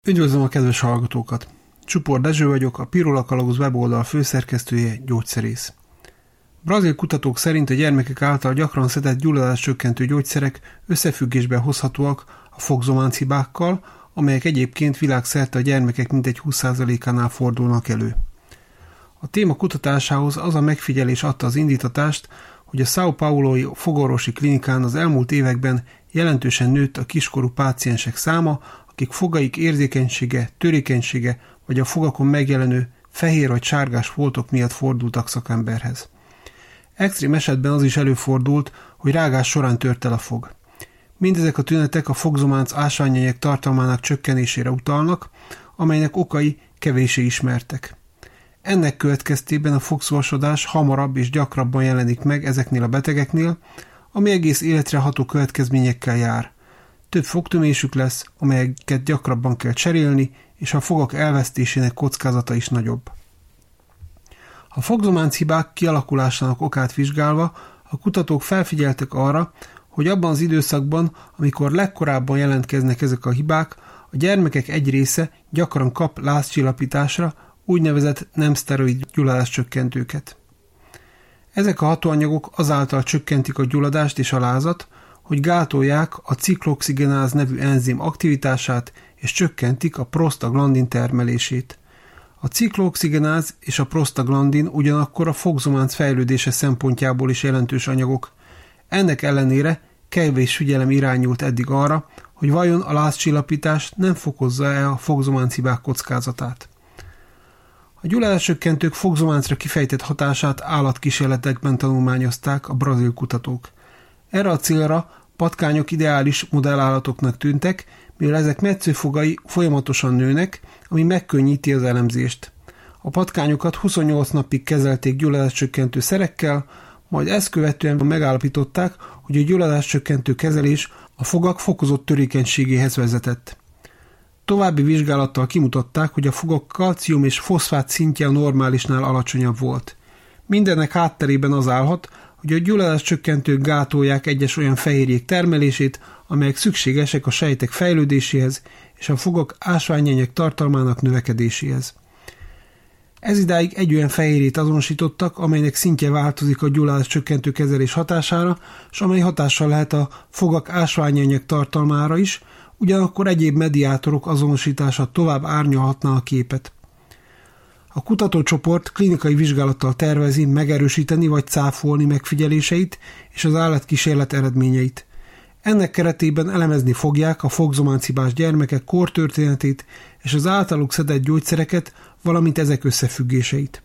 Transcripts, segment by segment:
Üdvözlöm a kedves hallgatókat! Csupor Dezső vagyok, a Pirula Kalauz weboldal főszerkesztője, gyógyszerész. Brazil kutatók szerint a gyermekek által gyakran szedett gyulladáscsökkentő gyógyszerek összefüggésben hozhatóak a fogzománcibákkal, amelyek egyébként világszerte a gyermekek mintegy 20%-ánál fordulnak elő. A téma kutatásához az a megfigyelés adta az indítatást, hogy a São Paulo-i fogorvosi klinikán az elmúlt években jelentősen nőtt a kiskorú páciensek száma, akik fogaik érzékenysége, törékenysége vagy a fogakon megjelenő fehér vagy sárgás foltok miatt fordultak szakemberhez. Extrém esetben az is előfordult, hogy rágás során tört el a fog. Mindezek a tünetek a fogzománc ásványanyag tartalmának csökkenésére utalnak, amelynek okai kevéssé ismertek. Ennek következtében a fogszósodás hamarabb és gyakrabban jelenik meg ezeknél a betegeknél, ami egész életre ható következményekkel jár. Több fogtömésük lesz, amelyeket gyakrabban kell cserélni, és a fogak elvesztésének kockázata is nagyobb. A fogzománcibák kialakulásának okát vizsgálva a kutatók felfigyeltek arra, hogy abban az időszakban, amikor legkorábban jelentkeznek ezek a hibák, a gyermekek egy része gyakran kap lázcsillapításra úgynevezett nem szteroid gyulladáscsökkentőket. Ezek a hatóanyagok azáltal csökkentik a gyulladást és a lázat, hogy gátolják a cikloxigenáz nevű enzim aktivitását és csökkentik a prostaglandin termelését. A cikloxigenáz és a prostaglandin ugyanakkor a fogzománc fejlődése szempontjából is jelentős anyagok. Ennek ellenére kevés figyelem irányult eddig arra, hogy vajon a lázcsillapítás nem fokozza-e a fogzománcibák kockázatát. A gyulladáscsökkentők fogzománcra kifejtett hatását állatkísérletekben tanulmányozták a brazil kutatók. Erre a célra patkányok ideális modellállatoknak tűntek, mivel ezek metszőfogai folyamatosan nőnek, ami megkönnyíti az elemzést. A patkányokat 28 napig kezelték gyulladáscsökkentő szerekkel, majd ezt követően megállapították, hogy a gyulladáscsökkentő kezelés a fogak fokozott törékenységéhez vezetett. További vizsgálattal kimutatták, hogy a fogak kalcium és foszfát szintje a normálisnál alacsonyabb volt. Mindennek hátterében az állhat, hogy a gyulladáscsökkentők gátolják egyes olyan fehérjék termelését, amelyek szükségesek a sejtek fejlődéséhez és a fogak ásványanyag tartalmának növekedéséhez. Ezidáig egy olyan fehérjét azonosítottak, amelynek szintje változik a gyulladáscsökkentő kezelés hatására, és amely hatással lehet a fogak ásványanyag tartalmára is, ugyanakkor egyéb mediátorok azonosítása tovább árnyalhatná a képet. A kutatócsoport klinikai vizsgálattal tervezi megerősíteni vagy cáfolni megfigyeléseit és az állatkísérlet eredményeit. Ennek keretében elemezni fogják a fogzománcibás gyermekek kortörténetét és az általuk szedett gyógyszereket, valamint ezek összefüggéseit.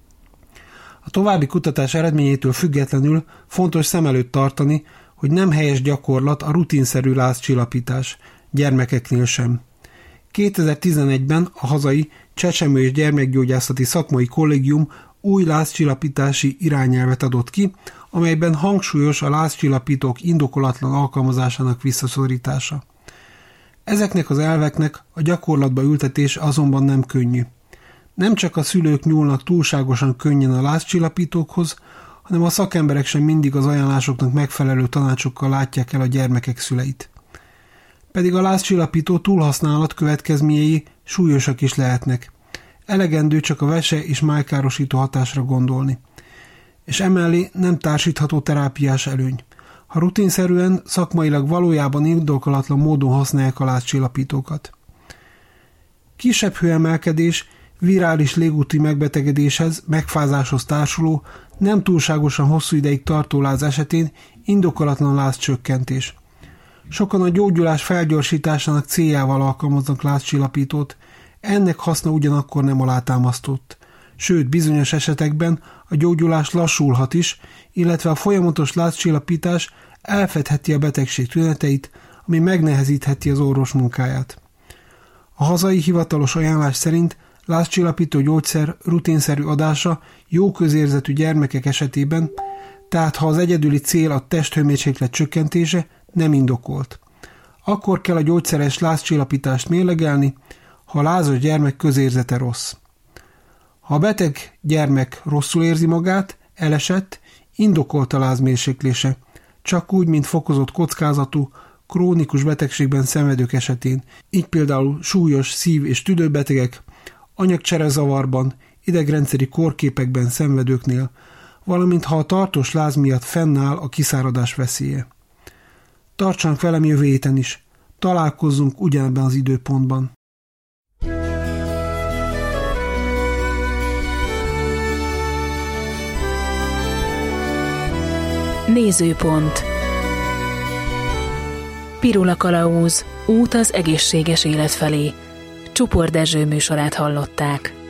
A további kutatás eredményétől függetlenül fontos szem előtt tartani, hogy nem helyes gyakorlat a rutinszerű lázcsillapítás, gyermekeknél sem. 2011-ben a hazai Csecsemő és Gyermekgyógyászati Szakmai Kollégium új lázcsillapítási irányelvet adott ki, amelyben hangsúlyos a lázcsillapítók indokolatlan alkalmazásának visszaszorítása. Ezeknek az elveknek a gyakorlatba ültetés azonban nem könnyű. Nem csak a szülők nyúlnak túlságosan könnyen a lázcsillapítókhoz, hanem a szakemberek sem mindig az ajánlásoknak megfelelő tanácsokkal látják el a gyermekek szüleit. Pedig a lázcsillapító túlhasználat következményei súlyosak is lehetnek. Elegendő csak a vese- és májkárosító hatásra gondolni. És emellé nem társítható terápiás előny. Ha rutinszerűen, szakmailag valójában indokolatlan módon használják a lázcsillapítókat. Kisebb hőemelkedés, virális légúti megbetegedéshez, megfázáshoz társuló, nem túlságosan hosszú ideig tartó láz esetén indokolatlan lázcsökkentés. Sokan a gyógyulás felgyorsításának céljával alkalmaznak lázcsillapítót, ennek haszna ugyanakkor nem alátámasztott. Sőt, bizonyos esetekben a gyógyulás lassulhat is, illetve a folyamatos lázcsillapítás elfedheti a betegség tüneteit, ami megnehezítheti az orvos munkáját. A hazai hivatalos ajánlás szerint lázcsillapító gyógyszer rutinszerű adása jó közérzetű gyermekek esetében, tehát ha az egyedüli cél a testhőmérséklet csökkentése, nem indokolt. Akkor kell a gyógyszeres lázcsillapítást mérlegelni, ha a lázas gyermek közérzete rossz. Ha a beteg gyermek rosszul érzi magát, elesett, indokolt a lázmérséklése, csak úgy, mint fokozott kockázatú, krónikus betegségben szenvedők esetén, így például súlyos szív- és tüdőbetegek, anyagcserezavarban, idegrendszeri kórképekben szenvedőknél, valamint ha a tartós láz miatt fennáll a kiszáradás veszélye. Tartsanak velem jövő héten is, találkozzunk ugyanebben az időpontban. Nézőpont. Pirula Kalauz, út az egészséges élet felé. Csupor Dezső műsorát hallották.